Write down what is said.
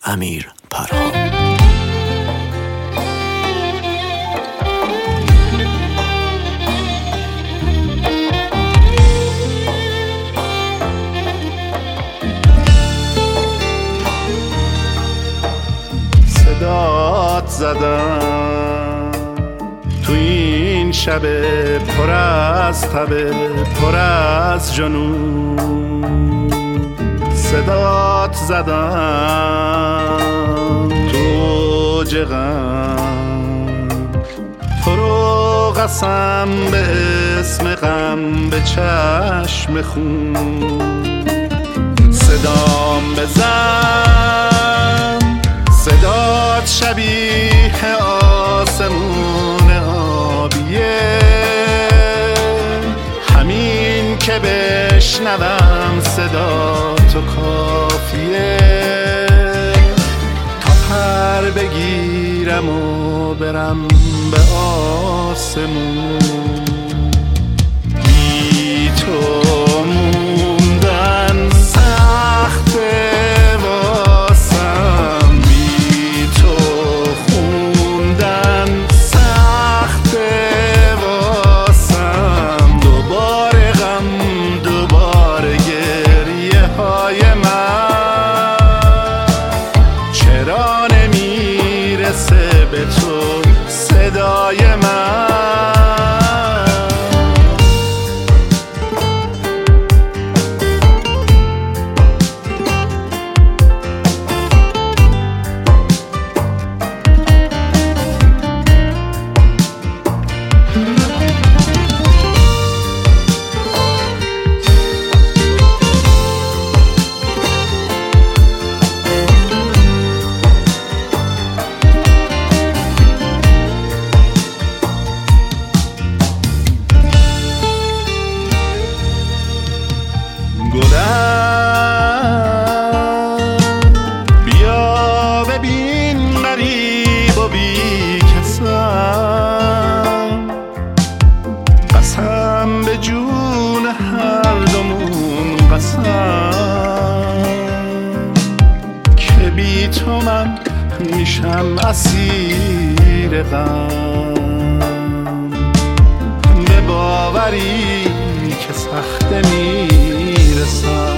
امیر پرهام. صدات زدم تو این شب پر از تب، پر از جنون. صدات زدم تو جغم، پرو قسم به اسم غم، به چشم خون. صدام بزن، صدات شبیه آسمون آبیه، همین که بشنوم صدا تو کافیه تا پر بگیرم و برم به آسمون. بی تو موندن سخته واسم، بی تو خوندن سخته واسم. دوباره غم، دوباره گریه های من، چرا نمیرسه به تو صدای من؟ بیا ببین غریب و بی کسم، قسم به جون هر دومون قسم، که بی تو من میشم اسیر غم. به باوری که سخته میرسم،